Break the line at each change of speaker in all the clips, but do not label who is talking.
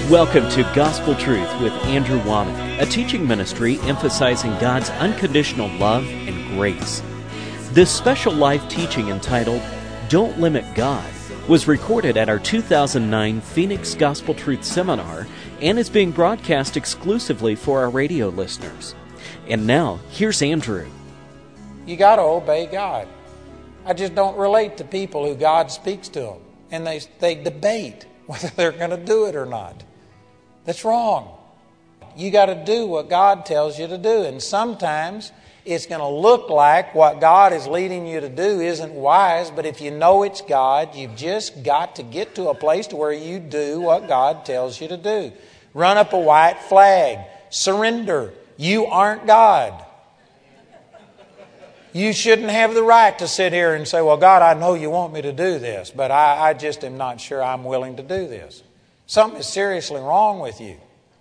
Welcome to Gospel Truth with Andrew Womack, a teaching ministry emphasizing God's unconditional love and grace. This special live teaching entitled, Don't Limit God, was recorded at our 2009 Phoenix Gospel Truth Seminar and is being broadcast exclusively for our radio listeners. And now, here's Andrew.
You got to obey God. I just don't relate to people who God speaks to them, and they debate whether they're going to do it or not. That's wrong. You got to do what God tells you to do. And sometimes it's going to look like what God is leading you to do isn't wise, but if you know it's God, you've just got to get to a place to where you do what God tells you to do. Run up a white flag. Surrender. You aren't God. You shouldn't have the right to sit here and say, well, God, I know you want me to do this, but I just am not sure I'm willing to do this. Something is seriously wrong with you.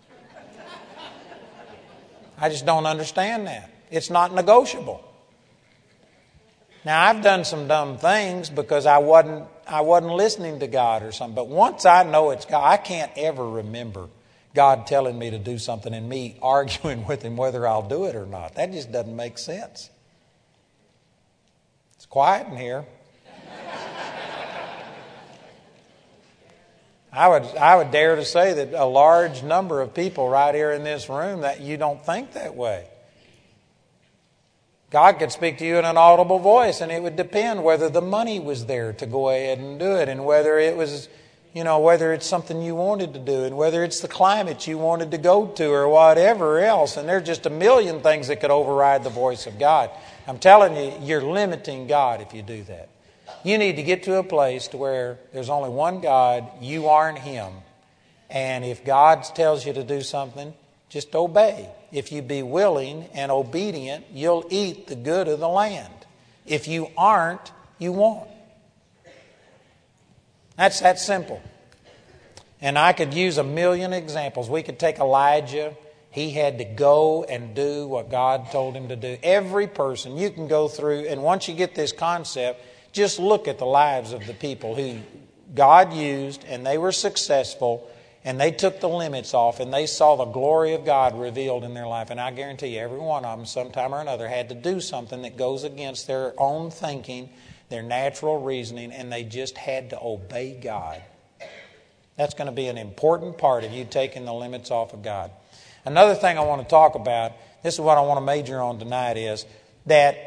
I just don't understand that. It's not negotiable. Now, I've done some dumb things because I wasn't listening to God or something. But once I know it's God, I can't ever remember God telling me to do something and me arguing with Him whether I'll do it or not. That just doesn't make sense. It's quiet in here. I would dare to say that a large number of people right here in this room that you don't think that way. God could speak to you in an audible voice, and it would depend whether the money was there to go ahead and do it, and whether it was, whether it's something you wanted to do, and whether it's the climate you wanted to go to, or whatever else. And there's just a million things that could override the voice of God. I'm telling you, you're limiting God if you do that. You need to get to a place to where there's only one God, you aren't Him. And if God tells you to do something, just obey. If you be willing and obedient, you'll eat the good of the land. If you aren't, you won't. That's that simple. And I could use a million examples. We could take Elijah. He had to go and do what God told him to do. Every person you can go through, and once you get this concept, just look at the lives of the people who God used, and they were successful, and they took the limits off, and they saw the glory of God revealed in their life. And I guarantee you, every one of them, sometime or another, had to do something that goes against their own thinking, their natural reasoning, and they just had to obey God. That's going to be an important part of you taking the limits off of God. Another thing I want to talk about, this is what I want to major on tonight, is that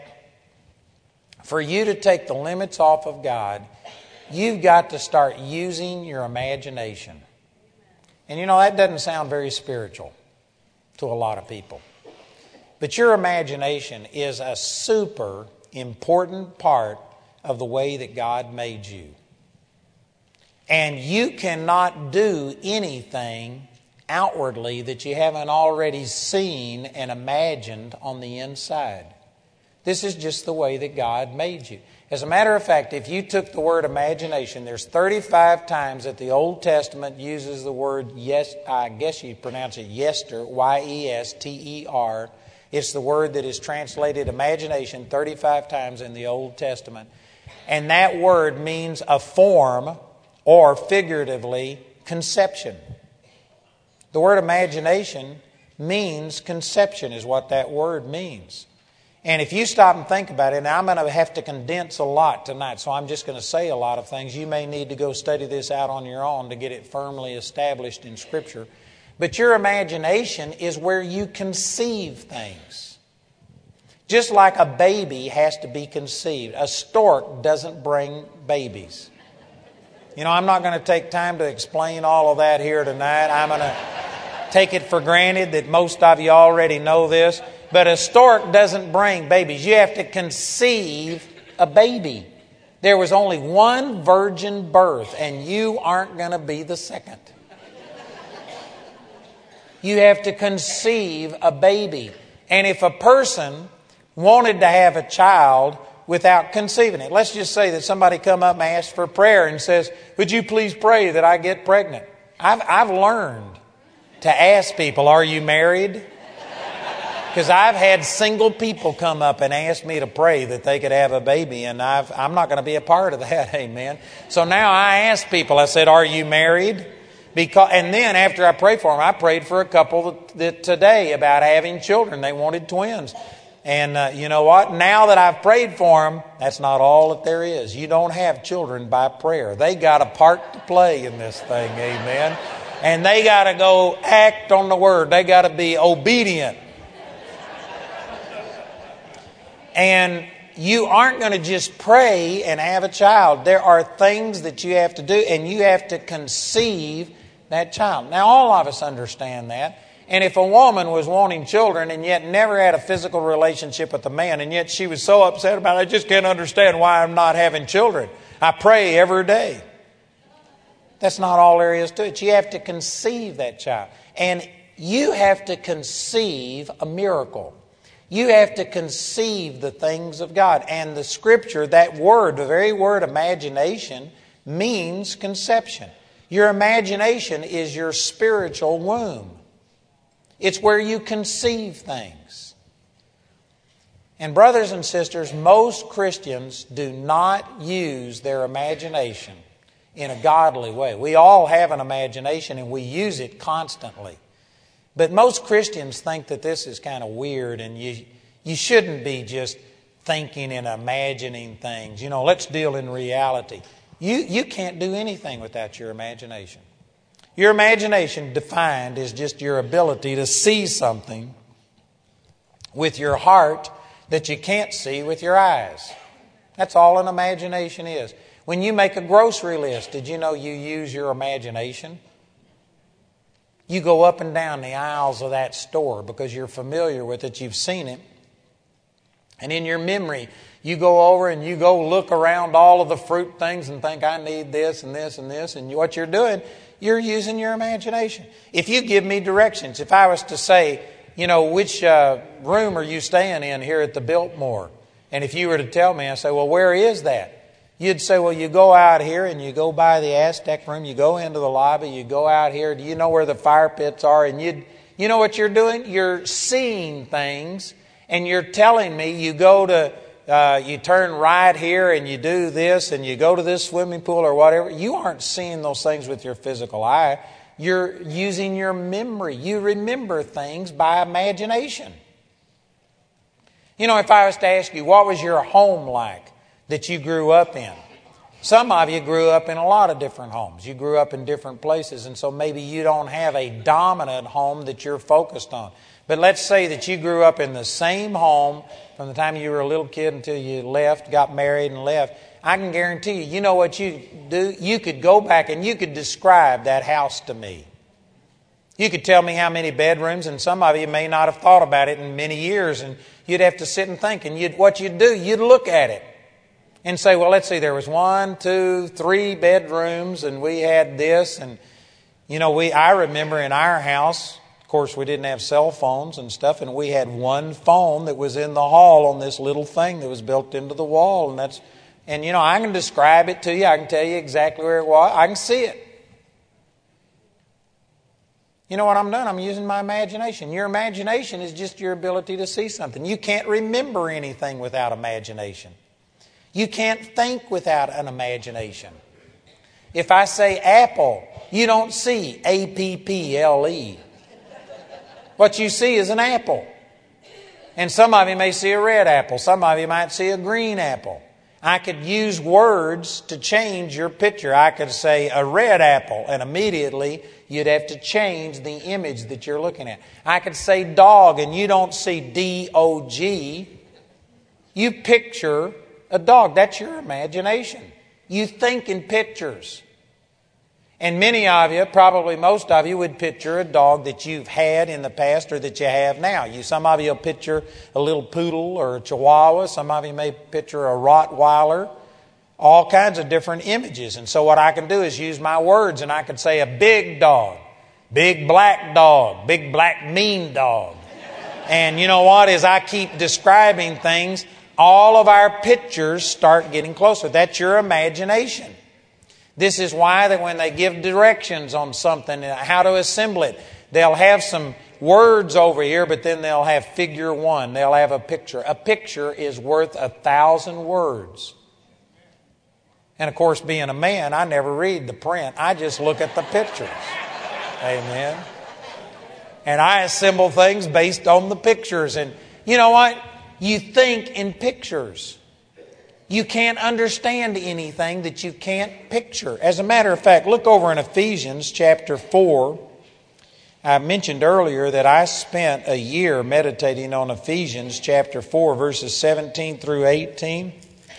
for you to take the limits off of God, you've got to start using your imagination. And that doesn't sound very spiritual to a lot of people. But your imagination is a super important part of the way that God made you. And you cannot do anything outwardly that you haven't already seen and imagined on the inside. This is just the way that God made you. As a matter of fact, if you took the word imagination, there's 35 times that the Old Testament uses the word, yes, I guess you pronounce it yester, Y-E-S-T-E-R. It's the word that is translated imagination 35 times in the Old Testament. And that word means a form, or figuratively, conception. The word imagination means conception, is what that word means. And if you stop and think about it, and I'm going to have to condense a lot tonight, so I'm just going to say a lot of things. You may need to go study this out on your own to get it firmly established in Scripture. But your imagination is where you conceive things. Just like a baby has to be conceived. A stork doesn't bring babies. I'm not going to take time to explain all of that here tonight. I'm going to take it for granted that most of you already know this. But a stork doesn't bring babies. You have to conceive a baby. There was only one virgin birth, and you aren't going to be the second. You have to conceive a baby. And if a person wanted to have a child without conceiving it, let's just say that somebody come up and asks for prayer and says, would you please pray that I get pregnant? I've learned to ask people, are you married? Because I've had single people come up and ask me to pray that they could have a baby, and I'm not going to be a part of that, amen. So now I ask people, I said, are you married? And then after I prayed for them, I prayed for a couple that today about having children. They wanted twins. And you know what? Now that I've prayed for them, that's not all that there is. You don't have children by prayer. They got a part to play in this thing, amen? And they got to go act on the Word. They got to be obedient. And you aren't going to just pray and have a child. There are things that you have to do, and you have to conceive that child. Now, all of us understand that. And if a woman was wanting children and yet never had a physical relationship with a man, and yet she was so upset about it, I just can't understand why I'm not having children. I pray every day. That's not all there is to it. You have to conceive that child. And you have to conceive a miracle. You have to conceive the things of God. And the Scripture, that word, the very word imagination, means conception. Your imagination is your spiritual womb. It's where you conceive things. And brothers and sisters, most Christians do not use their imagination in a godly way. We all have an imagination and we use it constantly. But most Christians think that this is kind of weird, and you shouldn't be just thinking and imagining things. You know, let's deal in reality. You can't do anything without your imagination. Your imagination, defined, is just your ability to see something with your heart that you can't see with your eyes. That's all an imagination is. When you make a grocery list, did you know you use your imagination? You go up and down the aisles of that store because you're familiar with it, you've seen it. And in your memory, you go over and you go look around all of the fruit things and think, I need this and this and this. And what you're doing, you're using your imagination. If you give me directions, if I was to say, you know, which room are you staying in here at the Biltmore? And if you were to tell me, I say, well, where is that? You'd say, well, you go out here and you go by the Aztec room, you go into the lobby, you go out here, do you know where the fire pits are? And you know what you're doing? You're seeing things, and you're telling me you go to, you turn right here and you do this and you go to this swimming pool or whatever. You aren't seeing those things with your physical eye. You're using your memory. You remember things by imagination. You know, if I was to ask you, what was your home like that you grew up in? Some of you grew up in a lot of different homes. You grew up in different places, and so maybe you don't have a dominant home that you're focused on. But let's say that you grew up in the same home from the time you were a little kid until you left, got married and left. I can guarantee you know what you do? You could go back and you could describe that house to me. You could tell me how many bedrooms, and some of you may not have thought about it in many years, and you'd have to sit and think. And what you'd do, you'd look at it and say, well, let's see, there was 1, 2, 3 bedrooms, and we had this. And, you know, I remember in our house, of course, we didn't have cell phones and stuff, and we had one phone that was in the hall on this little thing that was built into the wall. And you know, I can describe it to you. I can tell you exactly where it was. I can see it. You know what I'm doing? I'm using my imagination. Your imagination is just your ability to see something. You can't remember anything without imagination. You can't think without an imagination. If I say apple, you don't see A-P-P-L-E. What you see is an apple. And some of you may see a red apple. Some of you might see a green apple. I could use words to change your picture. I could say a red apple, and immediately you'd have to change the image that you're looking at. I could say dog, and you don't see D-O-G. You picture a dog. That's your imagination. You think in pictures. And many of you, probably most of you, would picture a dog that you've had in the past or that you have now. Some of you will picture a little poodle or a chihuahua. Some of you may picture a Rottweiler. All kinds of different images. And so what I can do is use my words, and I could say a big dog, big black dog, big black mean dog. And you know what? As I keep describing things, all of our pictures start getting closer. That's your imagination. This is why that when they give directions on something, how to assemble it, they'll have some words over here, but then they'll have figure 1. They'll have a picture. A picture is worth 1,000 words. And of course, being a man, I never read the print. I just look at the pictures. Amen. And I assemble things based on the pictures. And you know what? You think in pictures. You can't understand anything that you can't picture. As a matter of fact, look over in Ephesians chapter 4. I mentioned earlier that I spent a year meditating on Ephesians chapter 4, verses 17 through 18.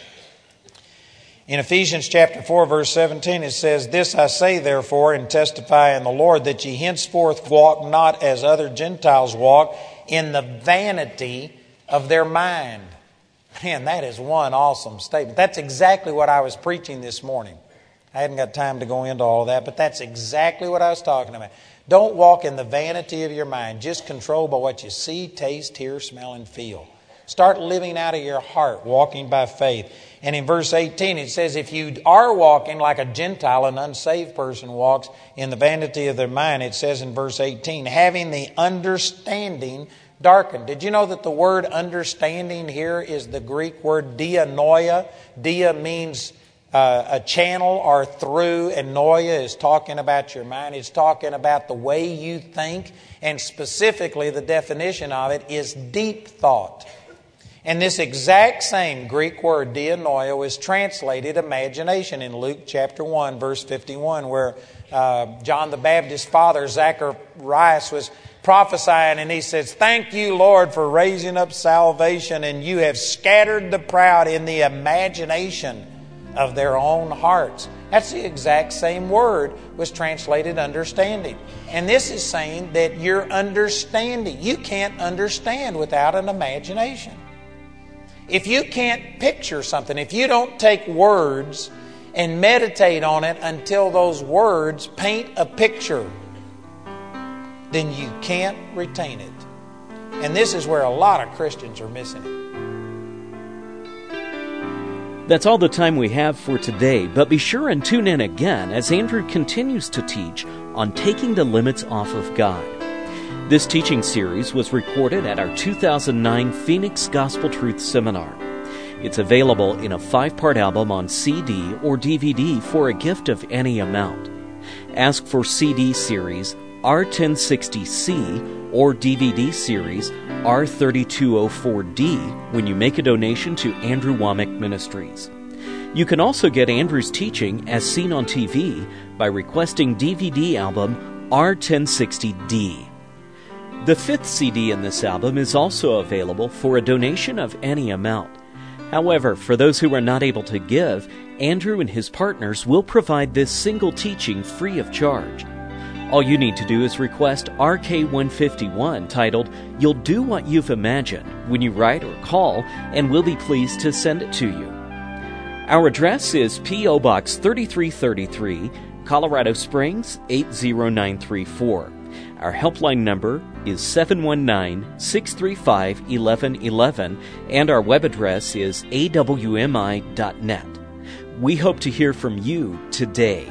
In Ephesians chapter 4, verse 17, it says, "This I say, therefore, and testify in the Lord, that ye henceforth walk not as other Gentiles walk, in the vanity of their mind." Man, that is one awesome statement. That's exactly what I was preaching this morning. I hadn't got time to go into all that, but that's exactly what I was talking about. Don't walk in the vanity of your mind. Just controlled by what you see, taste, hear, smell, and feel. Start living out of your heart, walking by faith. And in verse 18 it says, if you are walking like a Gentile, an unsaved person walks in the vanity of their mind, it says in verse 18, having the understanding darkened. Did you know that the word understanding here is the Greek word dianoia? Dia means a channel or through, and noia is talking about your mind. It's talking about the way you think, and specifically the definition of it is deep thought. And this exact same Greek word, dianoia, was translated imagination in Luke chapter 1, verse 51, where John the Baptist's father, Zacharias, was prophesying, and he says, "Thank you, Lord, for raising up salvation, and you have scattered the proud in the imagination of their own hearts." That's the exact same word was translated understanding. And this is saying that your understanding, you can't understand without an imagination. If you can't picture something, if you don't take words and meditate on it until those words paint a picture, then you can't retain it. And this is where a lot of Christians are missing it.
That's all the time we have for today, but be sure and tune in again as Andrew continues to teach on taking the limits off of God. This teaching series was recorded at our 2009 Phoenix Gospel Truth Seminar. It's available in a 5-part album on CD or DVD for a gift of any amount. Ask for CD series R1060C or DVD series R3204D when you make a donation to Andrew Wommack Ministries. You can also get Andrew's teaching as seen on TV by requesting DVD album R1060D. The 5th CD in this album is also available for a donation of any amount. However, for those who are not able to give, Andrew and his partners will provide this single teaching free of charge. All you need to do is request RK151 titled, "You'll Do What You've Imagined," when you write or call, and we'll be pleased to send it to you. Our address is P.O. Box 3333, Colorado Springs 80934. Our helpline number is 719-635-1111, and our web address is awmi.net. We hope to hear from you today.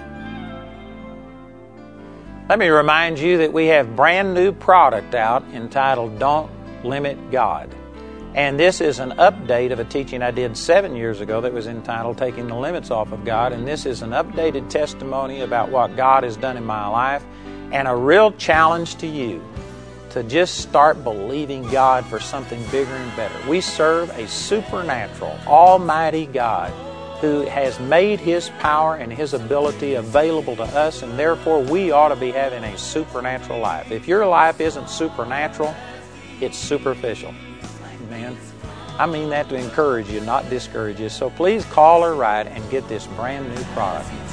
Let me remind you that we have brand new product out entitled Don't Limit God. And this is an update of a teaching I did 7 years ago that was entitled Taking the Limits Off of God. And this is an updated testimony about what God has done in my life, and a real challenge to you to just start believing God for something bigger and better. We serve a supernatural, almighty God who has made His power and His ability available to us, and therefore we ought to be having a supernatural life. If your life isn't supernatural, it's superficial. Amen. I mean that to encourage you, not discourage you. So please call or write and get this brand new product.